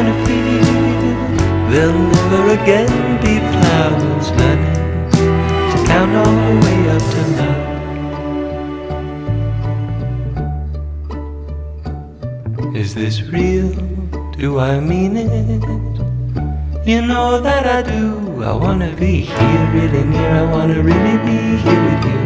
gonna feel there'll never again be flowers learning to count all the way up to now. Is this real? Do I mean it? You know that I do. I wanna be here really near. I wanna really be here with you.